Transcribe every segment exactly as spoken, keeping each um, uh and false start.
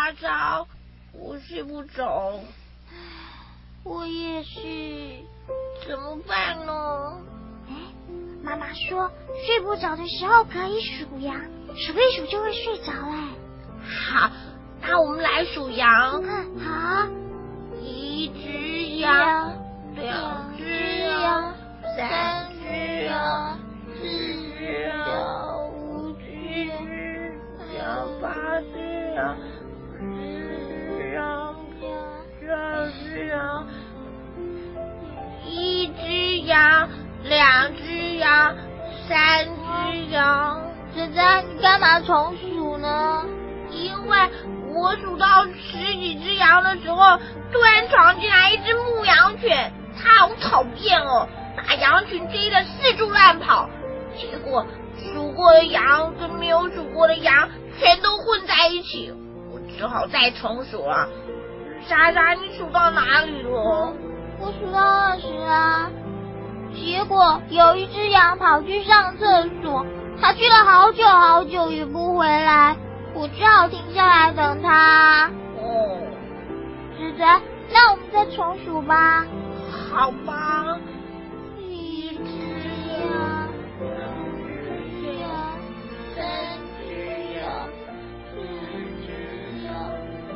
沙沙，我睡不着。 我也是， 怎么办呢？ 哎，妈妈说睡不着的时候可以数羊，数一数就会睡着哎。 好，那我们来数羊。 嗯，好。 一只羊，两只羊，三只羊，四只羊，五只羊，八只羊，十只羊，十二只羊，一只羊，两只羊，三只羊。 仔仔，你干嘛重数呢？ 因为我数到十几只羊的时候，突然闯进来一只牧羊犬，它好讨厌哦，把羊群追得四处乱跑，结果数过的羊跟没有数过的羊全都混在一起，我只好再重数了。莎莎，你数到哪里了？ 我数到二十啊，结果有一只羊跑去上厕所，它去了好久好久也不回来，我只好停下来等它。 哦， 仔仔，那我们再重数吧。 好吧。 一只羊，两只羊，三只羊，四只羊。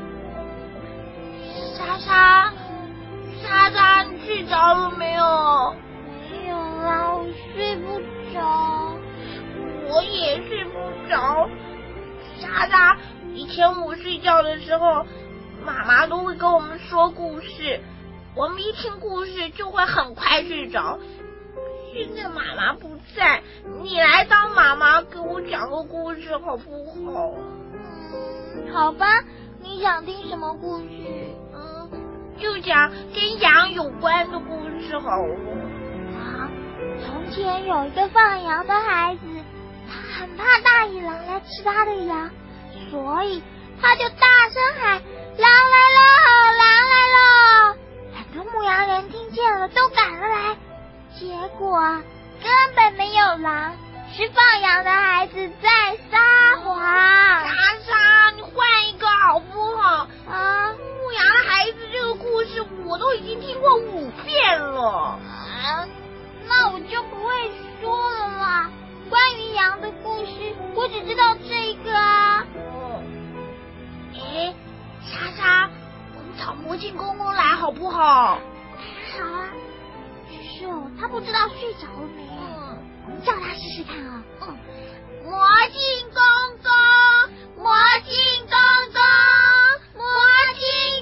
莎莎，莎莎，你睡着了没有？ 没有啦，我睡不着。 我也睡不着。莎莎，以前我睡觉的时候，妈妈都会跟我们说故事，我们一听故事就会很快睡着。现在妈妈不在，你来当妈妈给我讲个故事好不好？ 嗯，好吧，你想听什么故事？ 嗯，就讲跟羊有关的故事好了。 好，从前有一个放羊的孩子，他很怕大野狼来吃他的羊，所以他就大声喊：狼来了，狼来了！很多牧羊人听见了都赶了来，结果根本没有狼，是放羊的孩子在撒谎。 莎莎，你换一个好不好？ 啊， 牧羊的孩子这个故事我都已经听过五遍了。 啊，那我就不会说了啦。关于羊的故事，我只知道这个啊。 哦，哎，莎莎，我们找魔镜公公来好不好？ 好啊，只是哦，他不知道睡着了没有。 嗯， 我们叫他试试看啊。 嗯，魔镜公公，魔镜公公，魔镜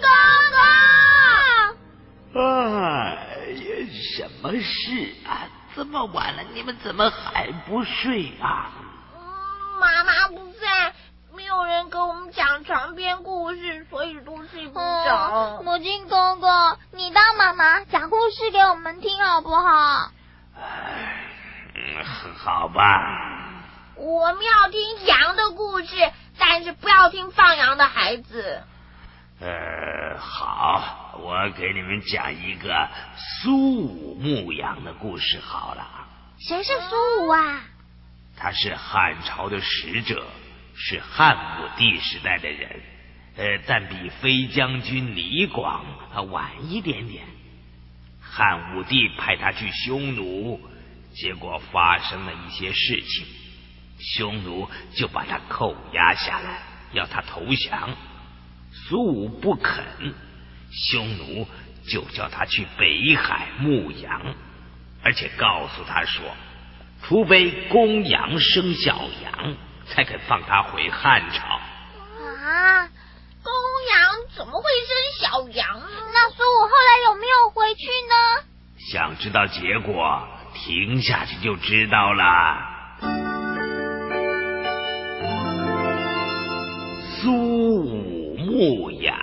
公公。 哎呀，什么事啊？这么晚了，你们怎么还不睡啊？ 嗯，妈妈不在，没有人给我们讲长篇故事，所以都睡不着。 哦，魔镜公公，你当妈妈讲故事给我们听好不好？ 哎，嗯，好吧。 我们要听羊的故事，但是不要听放羊的孩子。 呃，好，我给你们讲一个苏武牧羊的故事好了。 谁是苏武啊？ 他是汉朝的使者，是汉武帝时代的人，呃，但比飞将军李广晚一点点。汉武帝派他去匈奴，结果发生了一些事情，匈奴就把他扣押下来，要他投降。苏武不肯，匈奴就叫他去北海牧羊，而且告诉他说，除非公羊生小羊，才肯放他回汉朝。 啊， 公羊怎么会生小羊呢？ 那苏武后来有没有回去呢？ 想知道结果，听下去就知道了。苏武牧羊。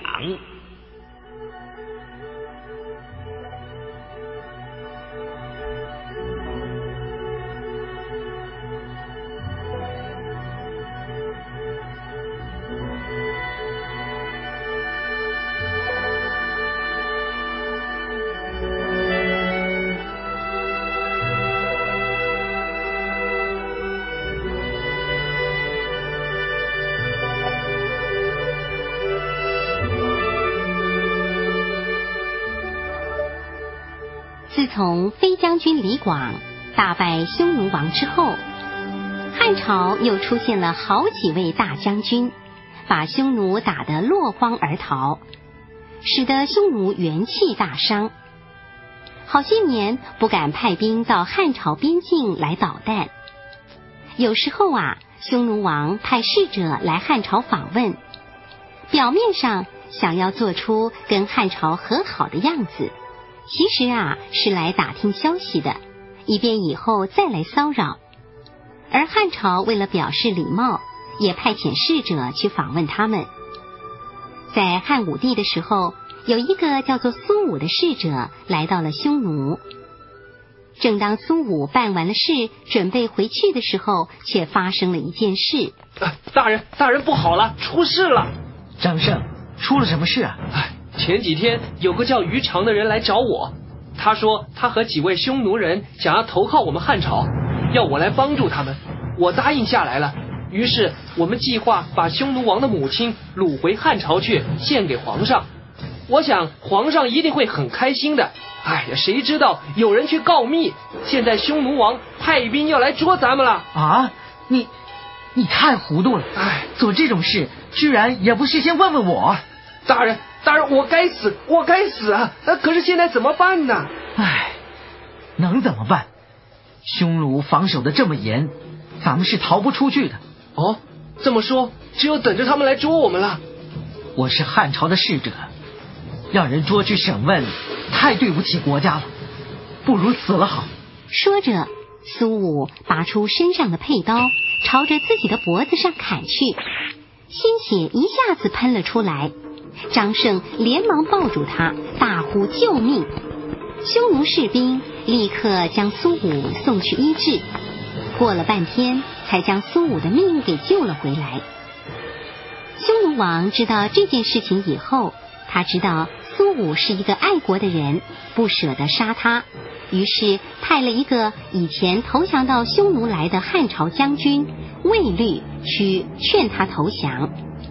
从飞将军李广大败匈奴王之后，汉朝又出现了好几位大将军，把匈奴打得落荒而逃，使得匈奴元气大伤，好些年不敢派兵到汉朝边境来捣蛋。有时候啊，匈奴王派使者来汉朝访问，表面上想要做出跟汉朝和好的样子，其实啊是来打听消息的，以便以后再来骚扰。而汉朝为了表示礼貌，也派遣使者去访问他们。在汉武帝的时候，有一个叫做苏武的使者来到了匈奴。正当苏武办完了事，准备回去的时候，却发生了一件事。 啊、大人，大人不好了，出事了！ 张胜，出了什么事啊？ 哎，前几天有个叫于长的人来找我，他说他和几位匈奴人想要投靠我们汉朝，要我来帮助他们，我答应下来了。于是我们计划把匈奴王的母亲掳回汉朝去，献给皇上。我想皇上一定会很开心的。哎呀，谁知道有人去告密，现在匈奴王派兵要来捉咱们了。 啊，你你太糊涂了！ 哎， 做这种事居然也不事先问问我。 大人，大人，我该死，我该死啊！可是现在怎么办呢？ 哎，能怎么办？匈奴防守的这么严，咱们是逃不出去的。 哦，这么说，只有等着他们来捉我们了。 我是汉朝的使者，让人捉去审问，太对不起国家了，不如死了好。 说着，苏武拔出身上的佩刀，朝着自己的脖子上砍去，鲜血一下子喷了出来。张胜连忙抱住他，大呼救命。匈奴士兵立刻将苏武送去医治，过了半天才将苏武的命给救了回来。匈奴王知道这件事情以后，他知道苏武是一个爱国的人，不舍得杀他，于是派了一个以前投降到匈奴来的汉朝将军卫律去劝他投降。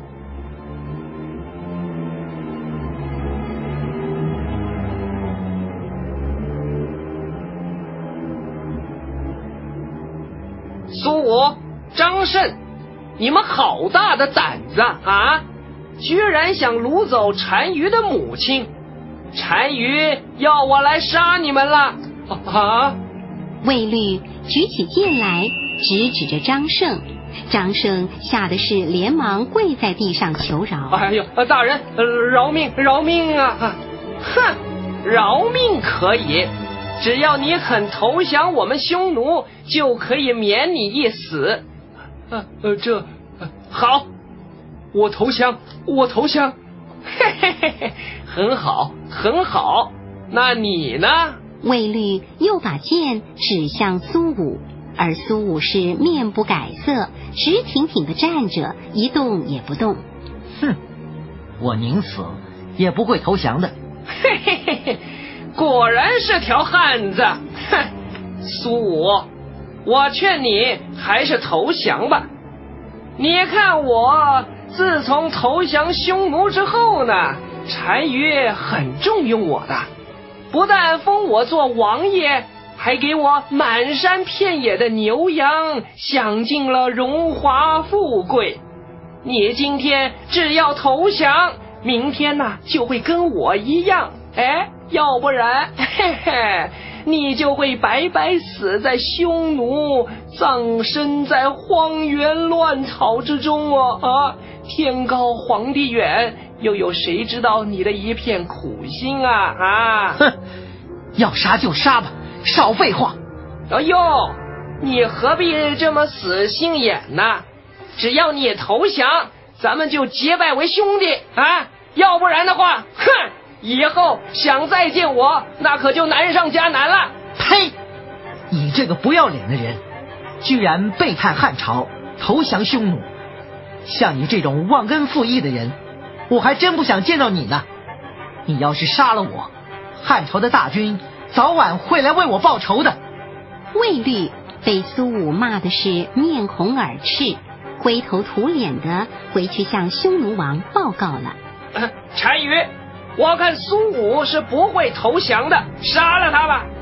苏武、张胜，你们好大的胆子啊！居然想掳走单于的母亲，单于要我来杀你们了啊！ 卫律举起剑来，直指着张胜。张胜吓得是连忙跪在地上求饶。 哎呦，大人，呃、饶命，饶命啊！哼，饶命可以，只要你肯投降我们匈奴，就可以免你一死。呃呃，这、呃、好，我投降，我投降。嘿嘿嘿嘿，很好，很好。那你呢？ 卫律又把剑指向苏武，而苏武是面不改色，直挺挺地站着，一动也不动。 哼，我宁死也不会投降的。 嘿嘿嘿嘿，果然是条汉子。哼，苏武，我劝你还是投降吧。你看我自从投降匈奴之后呢，单于很重用我的，不但封我做王爷，还给我满山遍野的牛羊，享尽了荣华富贵。你今天只要投降，明天呢就会跟我一样，哎，要不然嘿嘿，你就会白白死在匈奴，葬身在荒原乱草之中哦啊！天高皇帝远，又有谁知道你的一片苦心啊啊！ 哼，要杀就杀吧，少废话。 哎呦，你何必这么死心眼呢？只要你投降，咱们就结拜为兄弟啊！要不然的话，哼，以后想再见我，那可就难上加难了。 呸！你这个不要脸的人，居然背叛汉朝，投降匈奴！像你这种忘恩负义的人，我还真不想见到你呢。你要是杀了我，汉朝的大军早晚会来为我报仇的。 卫律被苏武骂的是面红耳赤，灰头土脸的回去向匈奴王报告了。 呃、单于，我看苏武是不会投降的，杀了他吧。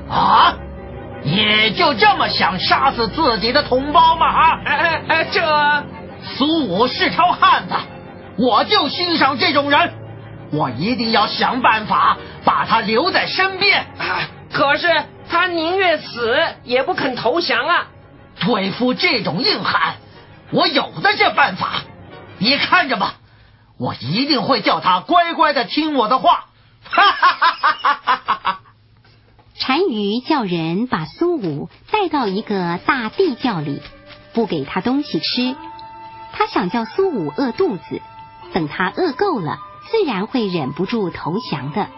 啊！你就这么想杀死自己的同胞吗？啊！ 哎哎哎，这苏武是条汉子，我就欣赏这种人，我一定要想办法把他留在身边。 啊，可是他宁愿死也不肯投降啊！ 对付这种硬汉，我有的是办法，你看着吧，我一定会叫他乖乖的听我的话。哈哈哈哈哈哈！ 单于叫人把苏武带到一个大地窖里，不给他东西吃。他想叫苏武饿肚子，等他饿够了，自然会忍不住投降的。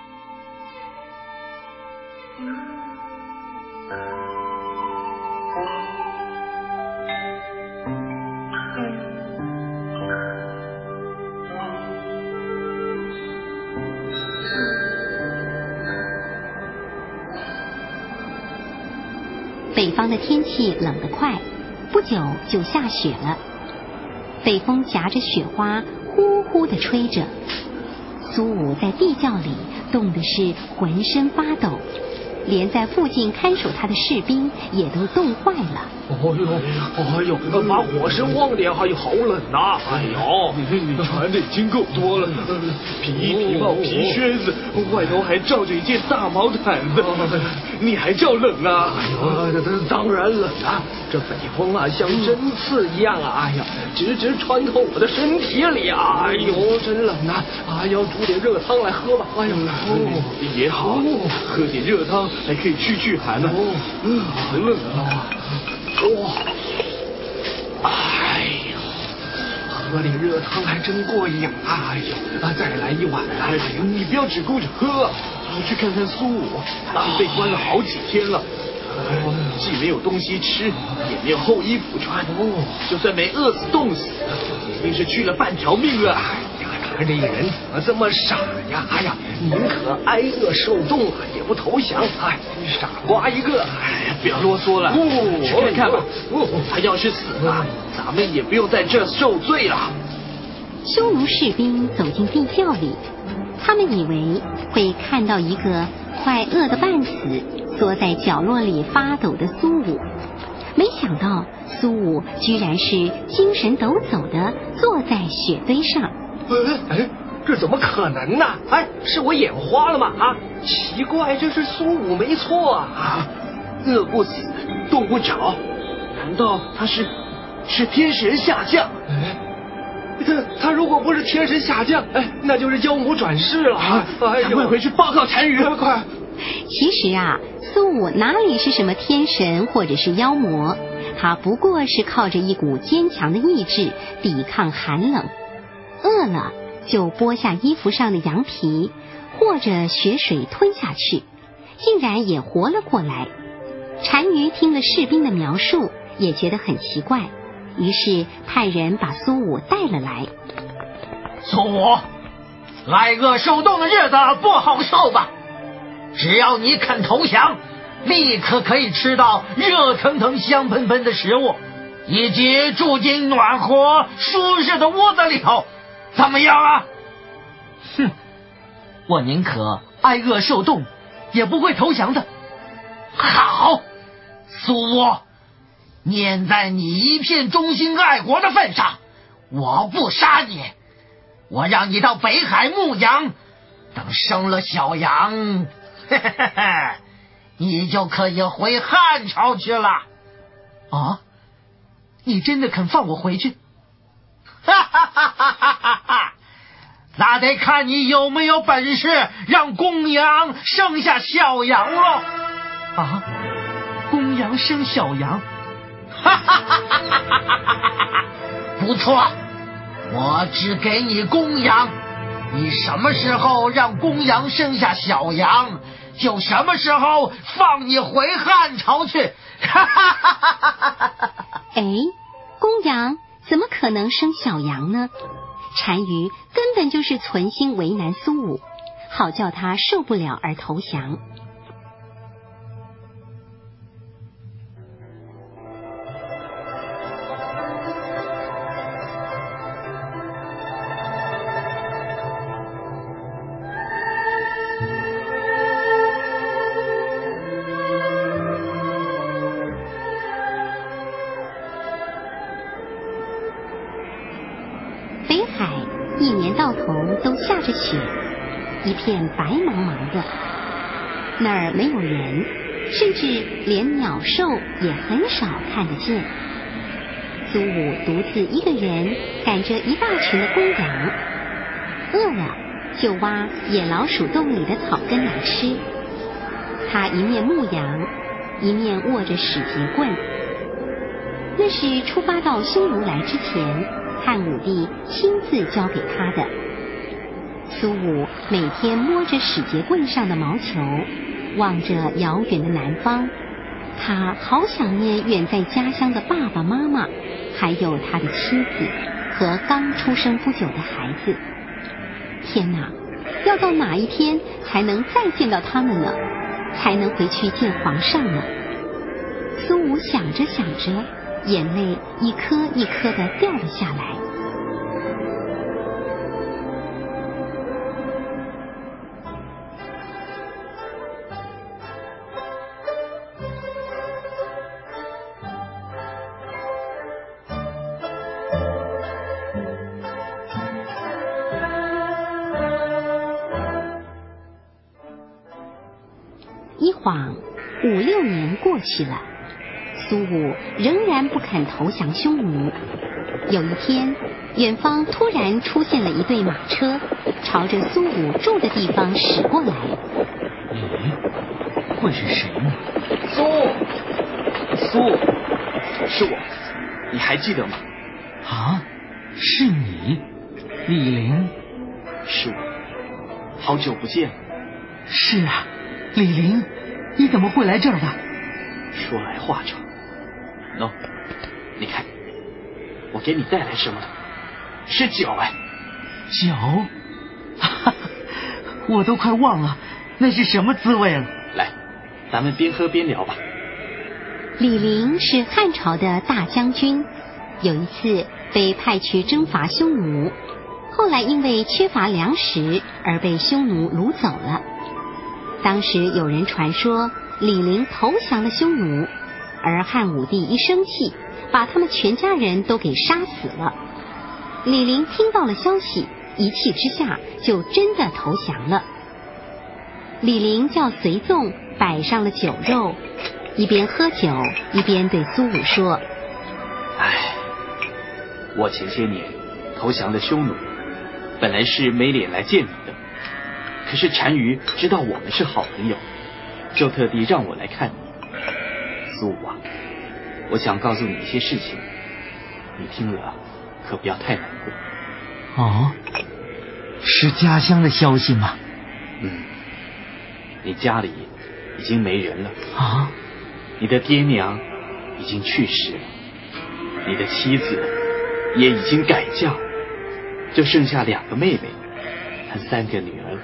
北方的天气冷得快，不久就下雪了。北风夹着雪花呼呼地吹着，苏武在地窖里冻得是浑身发抖，连在附近看守他的士兵也都冻坏了。 哦呦，哎呦，把火声旺点，哎呦，好冷呐！哎呦， 你你穿的已经够多了，皮衣、皮帽、皮靴子，外头还罩着一件大毛毯子，你还叫冷啊？ 哎呦，当然冷啊！这北风啊，像针刺一样啊！哎呀，直直穿透我的身体里啊！哎呦，真冷啊！啊，要煮点热汤来喝吧！哎呦， 哦，也好，喝点热汤还可以去去寒呢。嗯，好冷啊！ 哇，哎呦，喝点热汤还真过瘾啊！哎呦，啊，再来一碗！哎呦， 你不要只顾着喝，去看看苏武，他被关了好几天了。既没有东西吃，也没有厚衣服穿，就算没饿死冻死，也一定是去了半条命了。 这人怎么这么傻呀？哎呀，宁可挨饿受冻也不投降！哎，傻瓜一个！ 哎，不要啰嗦了，去看看吧。他要是死了，咱们也不用在这受罪了。 匈奴士兵走进地窖里，他们以为会看到一个快饿得半死、缩在角落里发抖的苏武，没想到苏武居然是精神抖擞地坐在雪堆上。 哎哎，这怎么可能呢？哎，是我眼花了吗？啊，奇怪，这是苏武没错啊！ 啊，饿不死，冻不着，难道他是是天神下降？ 哎，他他如果不是天神下降，哎，那就是妖魔转世了啊！ 哎，赶快回去报告单于，快！ 其实啊，苏武哪里是什么天神或者是妖魔，他不过是靠着一股坚强的意志抵抗寒冷。饿了就剥下衣服上的羊皮，或者血水吞下去，竟然也活了过来。单于听了士兵的描述，也觉得很奇怪，于是派人把苏武带了来。 苏武，挨饿受冻的日子不好受吧？只要你肯投降，立刻可以吃到热腾腾香喷喷的食物，以及住进暖和舒适的窝子里头，怎么样啊？哼，我宁可挨饿受冻，也不会投降的。好，苏武，念在你一片忠心爱国的份上，我不杀你，我让你到北海牧羊，等生了小羊，嘿嘿嘿嘿，你就可以回汉朝去了。啊，你真的肯放我回去？哈哈哈哈哈哈！那得看你有没有本事让公羊生下小羊喽。啊，公羊生小羊？哈哈哈哈哈哈！不错，我只给你公羊，你什么时候让公羊生下小羊，就什么时候放你回汉朝去。哈哈哈哈哈哈！ 哎，公羊怎么可能生小羊呢？单于根本就是存心为难苏武，好叫他受不了而投降。 海一年到头都下着雪，一片白茫茫的，那儿没有人，甚至连鸟兽也很少看得见。苏武独自一个人赶着一大群的公羊，饿了就挖野老鼠洞里的草根来吃。他一面牧羊，一面握着使节棍。那是出发到匈奴来之前，汉武帝亲自教给他的。苏武每天摸着使节棍上的毛球，望着遥远的南方，他好想念远在家乡的爸爸妈妈，还有他的妻子和刚出生不久的孩子。天哪，要到哪一天才能再见到他们呢？才能回去见皇上呢？苏武想着想着，眼泪一颗一颗地掉了下来。一晃五六年过去了，苏武仍然不肯投降匈奴。有一天，远方突然出现了一队马车，朝着苏武住的地方驶过来。 咦，会是谁呢？ 苏，苏，是我，你还记得吗？ 啊，是你，李陵。 是我，好久不见了。 是啊，李陵，你怎么会来这儿的？ 说来话长。喏，你看，我给你带来什么了？是酒哎。 酒？哈哈，我都快忘了那是什么滋味了。 来，咱们边喝边聊吧。 李陵是汉朝的大将军，有一次被派去征伐匈奴，后来因为缺乏粮食而被匈奴掳走了。当时有人传说李陵投降了匈奴，而汉武帝一生气，把他们全家人都给杀死了。李陵听到了消息，一气之下就真的投降了。李陵叫随从摆上了酒肉，一边喝酒一边对苏武说： 唉，我前些年投降了匈奴，本来是没脸来见你的，可是单于知道我们是好朋友，就特地让我来看你。苏武啊，我想告诉你一些事情，你听了可不要太难过。 哦，是家乡的消息吗？ 嗯，你家里已经没人了啊， 你的爹娘已经去世了，你的妻子也已经改嫁，就剩下两个妹妹和三个女儿。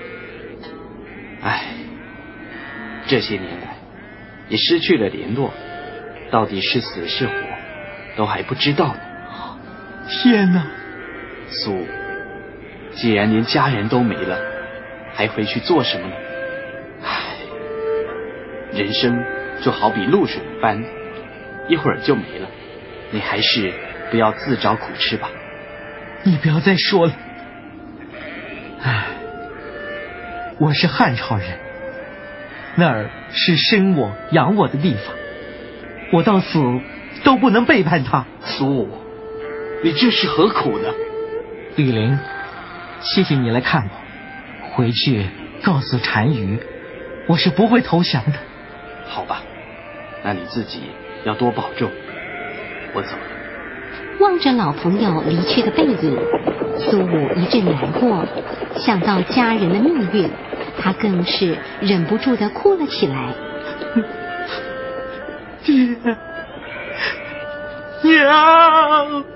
唉，这些年来也失去了联络，到底是死是活都还不知道呢。 天哪！ 苏，既然连家人都没了，还回去做什么呢？唉，人生就好比露水一般，一会儿就没了，你还是不要自找苦吃吧。 你不要再说了。唉，我是汉朝人，那儿是生我养我的地方，我到死都不能背叛他。 苏，你这是何苦呢？ 李陵，谢谢你来看我，回去告诉单于，我是不会投降的。 好吧，那你自己要多保重，我走了。 望着老朋友离去的背影，苏武一阵难过，想到家人的命运，他更是忍不住地哭了起来。 爹娘，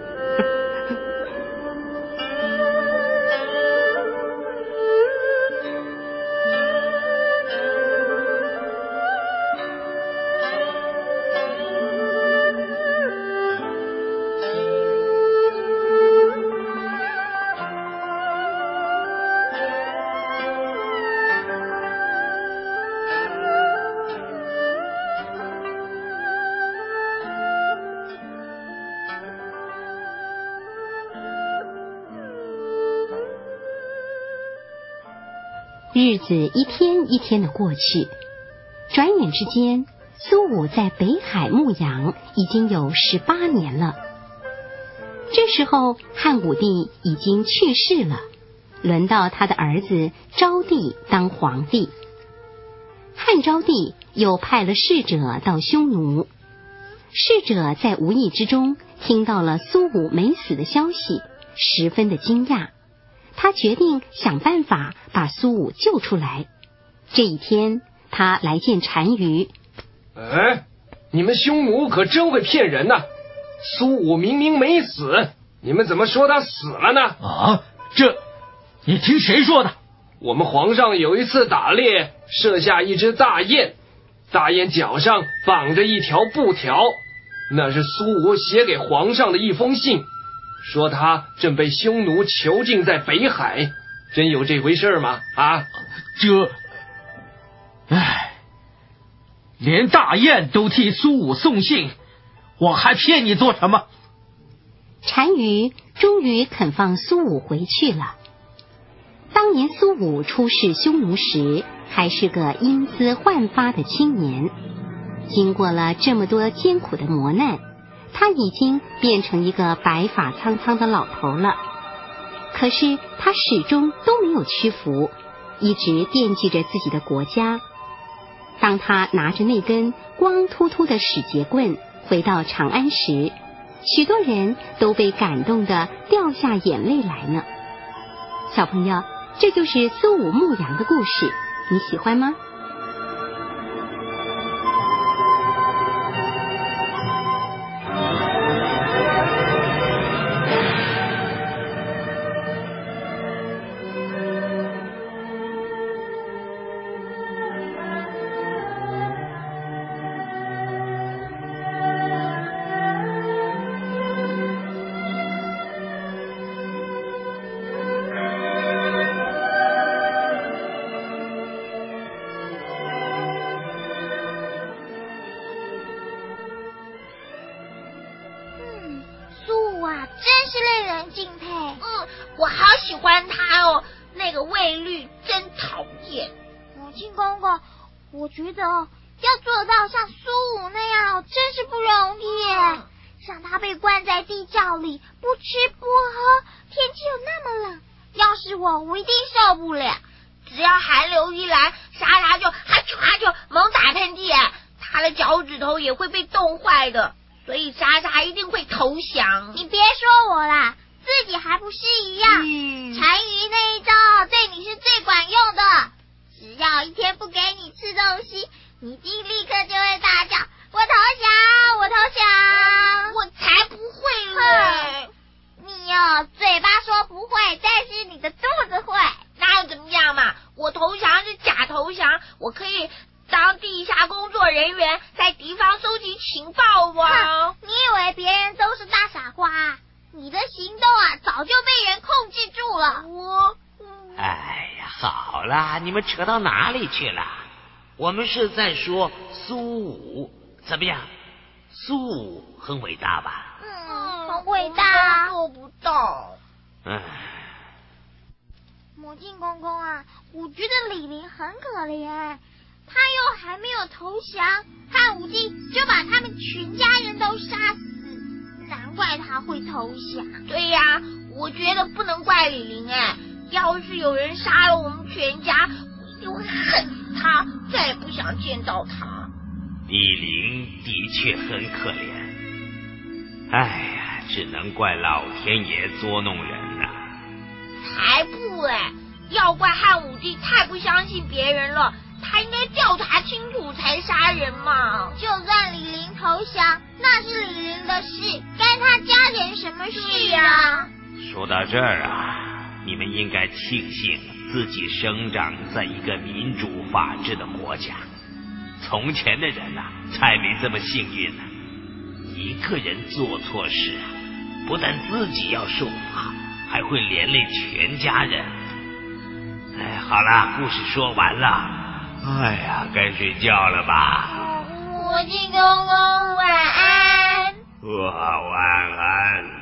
日子一天一天的过去，转眼之间，苏武在北海牧羊已经有十八年了。这时候汉武帝已经去世了，轮到他的儿子昭帝当皇帝。汉昭帝又派了使者到匈奴，使者在无意之中听到了苏武没死的消息，十分的惊讶。他决定想办法把苏武救出来。这一天，他来见单于。 哎，你们匈奴可真会骗人呐！苏武明明没死，你们怎么说他死了呢？ 啊，这你听谁说的？ 我们皇上有一次打猎，射下一只大雁，大雁脚上绑着一条布条，那是苏武写给皇上的一封信，说他正被匈奴囚禁在北海。真有这回事吗？啊， 这，唉，连大雁都替苏武送信，我还骗你做什么？ 单于终于肯放苏武回去了。当年苏武出使匈奴时，还是个英姿焕发的青年。经过了这么多艰苦的磨难，他已经变成一个白发苍苍的老头了。可是他始终都没有屈服，一直惦记着自己的国家。当他拿着那根光秃秃的使节棍回到长安时，许多人都被感动得掉下眼泪来呢。小朋友，这就是苏武牧羊的故事，你喜欢吗？ 真是令人敬佩。 嗯，我好喜欢他哦，那个卫律真讨厌。 母亲公公，我觉得要做到像苏武那样，真是不容易。嗯、像他被关在地窖里，不吃不喝，天气又那么冷，要是我，我一定受不了。 只要寒流一来，莎莎就哈啾哈啾猛打喷嚏，他的脚趾头也会被冻坏的。所以莎莎一定会投降。 你别说我啦，自己还不是一样。 嗯， 单于那一招对你是最管用的，只要一天不给你吃东西，你一定立刻就会大叫我投降我投降。 我才不会嘞！ 你哦，嘴巴说不会，但是你的肚子会。 那又怎么样嘛？我投降是假投降，我可以当地下工作人员，在敌方收集情报吧。 你以为别人都是大傻瓜？你的行动啊，早就被人控制住了。 我， 哎呀，好啦，你们扯到哪里去了？我们是在说苏武，怎么样？苏武很伟大吧？ 嗯，很伟大。 做不到。 唉。 魔镜公公啊，我觉得李陵很可怜。他又还没有投降，汉武帝就把他们全家人都杀死，难怪他会投降。 对呀，我觉得不能怪李陵哎，要是有人杀了我们全家，我就会恨死他，再也不想见到他。 李陵的确很可怜，哎呀，只能怪老天爷捉弄人呐、啊。 才不哎，要怪汉武帝太不相信别人了。他应该调查清楚才杀人嘛！ 就算李陵投降，那是李陵的事，干他家人什么事啊？ 说到这儿啊，你们应该庆幸自己生长在一个民主法治的国家。从前的人呐、啊，才没这么幸运呢、啊。一个人做错事啊，不但自己要受罚，还会连累全家人。哎，好了，故事说完了。哎呀，该睡觉了吧？ 魔镜公公晚安。 我晚安。